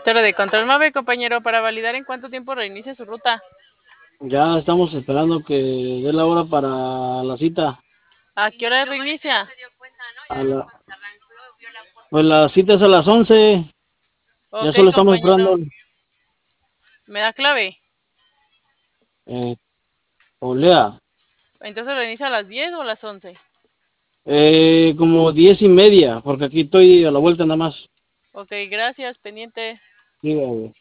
Torre de control móvil, compañero, para validar en cuánto tiempo reinicia su ruta. Ya estamos esperando que dé la hora para la cita. ¿A qué hora reinicia? A la, pues la cita es a las 11. Ya Ok, solo estamos compañero. esperando. ¿Me da clave? Eh, Olea. Entonces reinicia a las 10 o a las 11. Como 10:30, porque aquí estoy a la vuelta nada más. Ok, gracias, pendiente. Dígame.